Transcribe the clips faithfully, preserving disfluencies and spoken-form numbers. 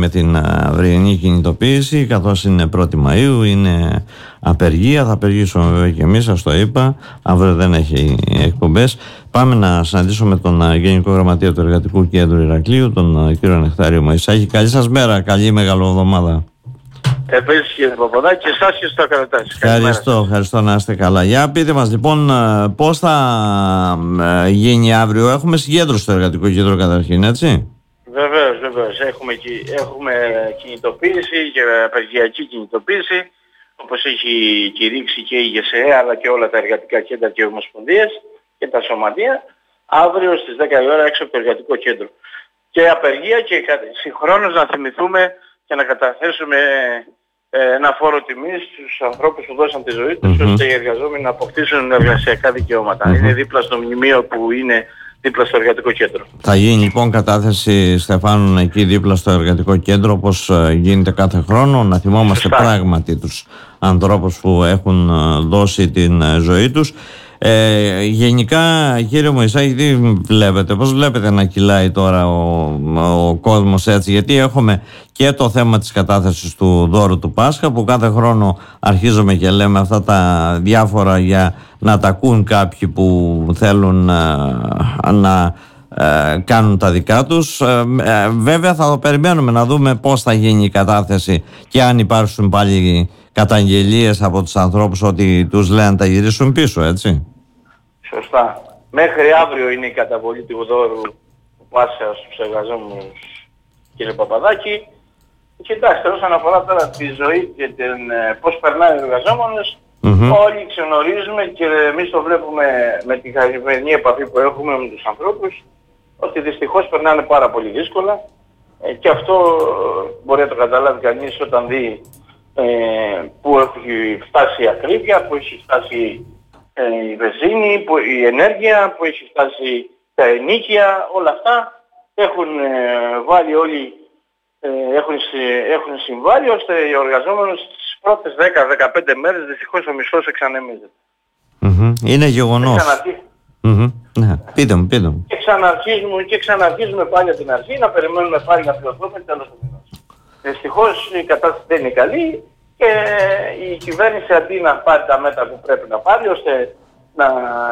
με την αυριανή κινητοποίηση, καθώς είναι πρώτη Μαΐου, είναι απεργία. Θα απεργήσουμε βέβαια και εμείς, σας το είπα. Αύριο δεν έχει εκπομπές. Πάμε να συναντήσουμε τον Γενικό Γραμματέα του Εργατικού Κέντρου Ηρακλείου, τον κύριο Νεκτάριο Μωυσάκη. Καλή σας μέρα, καλή μεγαλοεβδομάδα. Επίσης κύριε Παπαδάκη, και εσάς και στο ακροατάς. Ευχαριστώ, ευχαριστώ, να είστε καλά. Για πείτε μας λοιπόν πώς θα γίνει αύριο. Έχουμε συγκέντρωση στο Εργατικό Κέντρο καταρχήν, έτσι? Βεβαίως, βεβαίως. Έχουμε, έχουμε κινητοποίηση και απεργιακή κινητοποίηση, όπως έχει κηρύξει και η ΓΕΣΕΕ αλλά και όλα τα εργατικά κέντρα και ομοσπονδίες και τα σωματεία, αύριο στις δέκα η ώρα έξω από το Εργατικό Κέντρο. Και απεργία και συγχρόνως να θυμηθούμε και να καταθέσουμε ένα φόρο τιμής στους ανθρώπους που δώσαν τη ζωή τους, mm-hmm. ώστε οι εργαζόμενοι να αποκτήσουν εργασιακά δικαιώματα. Mm-hmm. Είναι δίπλα στο μνημείο που είναι δίπλα στο Εργατικό Κέντρο. Θα γίνει λοιπόν κατάθεση Στεφάνων εκεί δίπλα στο Εργατικό Κέντρο, όπως γίνεται κάθε χρόνο, να θυμόμαστε Σωστά. πράγματι τους ανθρώπους που έχουν δώσει την ζωή τους. Ε, γενικά κύριε Μωυσάκη, τι βλέπετε, πώς βλέπετε να κυλάει τώρα ο, ο κόσμος έτσι? Γιατί έχουμε και το θέμα της κατάθεσης του δώρου του Πάσχα, που κάθε χρόνο αρχίζουμε και λέμε αυτά τα διάφορα για να τα ακούν κάποιοι που θέλουν ε, να ε, κάνουν τα δικά τους. ε, ε, βέβαια θα το περιμένουμε να δούμε πώς θα γίνει η κατάθεση και αν υπάρξουν πάλι καταγγελίες από τους ανθρώπους ότι τους λένε να τα γυρίσουν πίσω, έτσι? Σωστά. Μέχρι αύριο είναι η καταβολή του δώρου του Πάσχα στους εργαζόμενους, κύριε Παπαδάκη. Κοιτάξτε, όσον αφορά τώρα τη ζωή και την, πώς περνάει ο εργαζόμενος, mm-hmm. όλοι ξενορίζουμε και εμείς το βλέπουμε με την καθημερινή επαφή που έχουμε με τους ανθρώπους, ότι δυστυχώς περνάνε πάρα πολύ δύσκολα, ε, και αυτό μπορεί να το καταλάβει κανείς όταν δει ε, που έχει φτάσει η ακρίβεια, που έχει φτάσει ε, η βενζίνη, που, η ενέργεια, που έχει φτάσει τα ενοίκια, όλα αυτά έχουν ε, βάλει όλοι, ε, έχουν, έχουν συμβάλει ώστε ο εργαζόμενος τις πρώτες δέκα με δεκαπέντε μέρες δυστυχώς ο μισθός εξανεμίζεται. Mm-hmm. Είναι γεγονός. Mm-hmm. Ναι. Πείτε μου, πείτε μου. Και ξαναρχίζουμε, και ξαναρχίζουμε πάλι από την αρχή να περιμένουμε πάλι να πληρωθούμε τέλος του μηνός. Δυστυχώς η κατάσταση δεν είναι καλή και η κυβέρνηση αντί να πάρει τα μέτρα που πρέπει να πάρει ώστε να,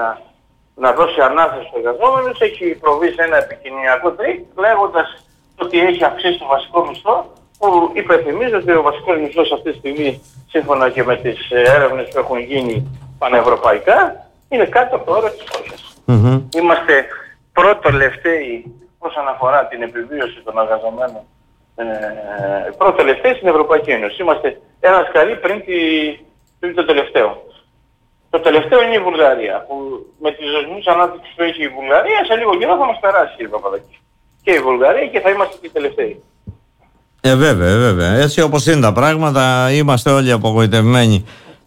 να δώσει ανάσταση στους εργαζόμενους, έχει προβεί σε ένα επικοινωνιακό τρίκ λέγοντας ότι έχει αυξήσει το βασικό μισθό, που υπενθυμίζω ότι ο βασικός μισθός αυτή τη στιγμή, σύμφωνα και με τις έρευνες που έχουν γίνει πανευρωπαϊκά, είναι κάτω από το όριο της φτώχειας. Mm-hmm. Είμαστε πρώτο-τελευταίοι όσον αφορά την επιβίωση των εργαζομένων, ε, πρώτο-τελευταίοι στην Ευρωπαϊκή Ένωση. Είμαστε ένα σκαλί πριν, τη, πριν το τελευταίο. Το τελευταίο είναι η Βουλγαρία, που με τις δοσμούς ανάπτυξης που έχει η Βουλγαρία, σε λίγο καιρό θα μας περάσει, κύριε Παπαδάκη. Και η Βουλγαρία, και θα είμαστε και οι τελευταίοι. Ε, βέβαια, βέβαια. Έτσι όπως είναι τα πράγματα, είμαστε όλοι απογοητευμένοι.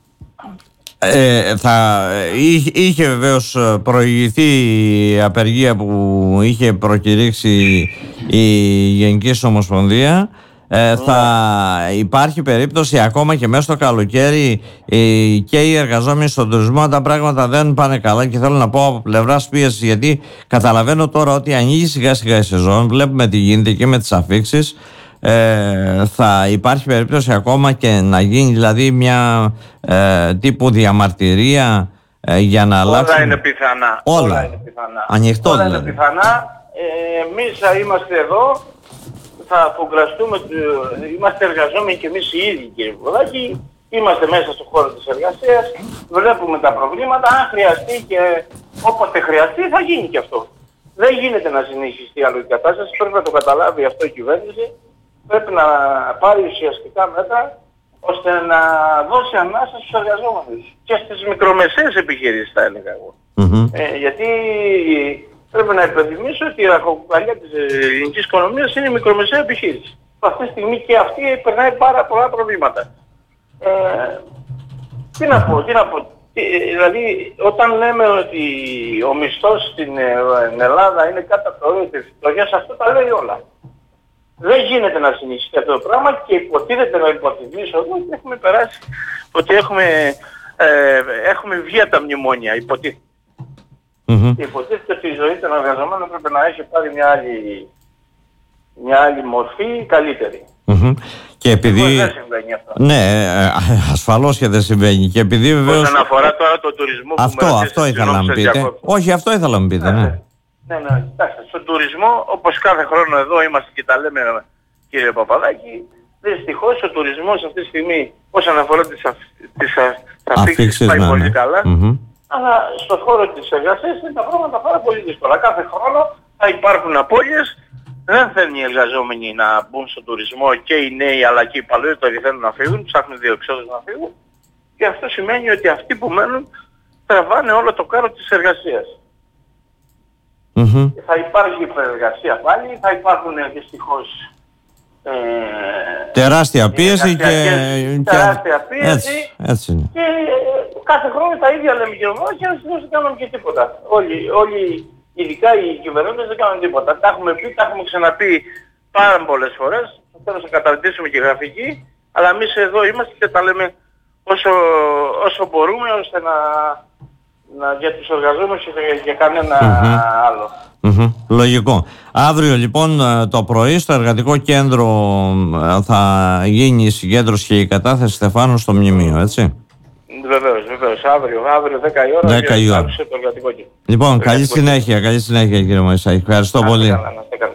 Ε, θα, είχε, είχε βεβαίως προηγηθεί η απεργία που είχε προκηρύξει η Γενική Ομοσπονδία. Ε, θα υπάρχει περίπτωση ακόμα και μέσα στο καλοκαίρι ε, και οι εργαζόμενοι στον τουρισμό, τα πράγματα δεν πάνε καλά, και θέλω να πω από πλευράς πίεσης, γιατί καταλαβαίνω τώρα ότι ανοίγει σιγά σιγά η σεζόν, βλέπουμε τι γίνεται και με τις αφίξεις. Ε, θα υπάρχει περίπτωση ακόμα και να γίνει δηλαδή μια ε, τύπου διαμαρτυρία ε, για να αλλάξει. Όλα είναι πιθανά. Όλα, Όλα είναι πιθανά. Ανοιχτό Όλα δηλαδή. είναι πιθανά. Ε, εμείς θα είμαστε εδώ, θα αφουγκραστούμε, είμαστε εργαζόμενοι και εμείς οι ίδιοι, κύριε Παπαδάκη, είμαστε μέσα στον χώρο της εργασίας, βλέπουμε τα προβλήματα, αν χρειαστεί και όποτε χρειαστεί θα γίνει και αυτό. Δεν γίνεται να συνεχιστεί άλλο η κατάσταση, πρέπει να το καταλάβει αυτό η κυβέρνηση. Πρέπει να πάρει ουσιαστικά μέτρα ώστε να δώσει ανάσταση στους εργαζόμενους και στις μικρομεσαίες επιχειρήσεις, θα έλεγα εγώ. Mm-hmm. Ε, γιατί πρέπει να υπενθυμίσω ότι η ραχοκοκαλιά της ελληνικής οικονομίας είναι η μικρομεσαία επιχείρηση. Αυτή τη στιγμή και αυτή περνάει πάρα πολλά προβλήματα. Ε, τι να πω, τι να πω. Δηλαδή όταν λέμε ότι ο μισθός στην Ελλάδα είναι κάτω από το όριο της φτώχειας, αυτό τα λέει όλα. Δεν γίνεται να συνεχίσει αυτό το πράγμα και υποτίθεται να υποτιμήσω εδώ ότι έχουμε περάσει, ότι έχουμε, ε, έχουμε βγει από τα μνημόνια, υποτίθεται. Mm-hmm. Υποτίθεται ότι η ζωή των εργαζομένων πρέπει να έχει πάρει μια άλλη, μια άλλη μορφή καλύτερη. Mm-hmm. Και επειδή... δεν συμβαίνει αυτό. Ναι, ασφαλώς και δεν συμβαίνει. Και επειδή βεβαίως... Όσον αφορά τώρα το τουρισμό που αυτό, αυτό ήθελα να μου πείτε. Όχι, αυτό ήθελα να μου πείτε, ναι. Ναι, ναι, ναι. Κοιτάξτε, στον τουρισμό, όπως κάθε χρόνο εδώ είμαστε και τα λέμε, κύριε Παπαδάκη, δυστυχώς ο τουρισμός αυτή τη στιγμή, όσον αφορά τις, αφ... τις αφήξεις, πάει ναι, πολύ ναι. καλά. Mm-hmm. Αλλά στον χώρο της εργασίας είναι τα πράγματα πάρα πολύ δύσκολα. Κάθε χρόνο θα υπάρχουν απώλειες. Δεν θέλουν οι εργαζόμενοι να μπουν στον τουρισμό και οι νέοι αλλά και οι παλαιότεροι θέλουν να φύγουν, ψάχνουν διεξόδους να φύγουν. Και αυτό σημαίνει ότι αυτοί που μένουν τραβάνε όλο το κάρο της εργασίας. Mm-hmm. Θα υπάρχει υπεργασία πάλι, θα υπάρχουν δυστυχώς ε, τεράστια πίεση και... τεράστια πίεση έτσι, έτσι είναι. Και κάθε χρόνο τα ίδια λέμε και εγώ και δυστυχώς δεν κάνουμε και τίποτα. Όλοι, όλοι ειδικά οι κυβερνώντες δεν κάνουν τίποτα. Τα έχουμε πει, τα έχουμε ξαναπεί πάρα πολλές φορές. Θέλω να καταρτήσουμε και γραφική, αλλά εμείς εδώ είμαστε και τα λέμε όσο, όσο μπορούμε ώστε να, να για τους εργαζόμενους και για κανένα mm-hmm. άλλο. Mm-hmm. Λογικό. Αύριο λοιπόν το πρωί στο εργατικό κέντρο θα γίνει η συγκέντρωση και η κατάθεση Στεφάνου στο μνημείο, έτσι. Βεβαίως, βεβαίως. Αύριο, αύριο δέκα η ώρα. δέκα η ώρα. Το εργατικό κέντρο. Λοιπόν, καλή συνέχεια, καλή συνέχεια κύριε Μωυσάκη. Ευχαριστώ πολύ. Καλά, να είστε καλά.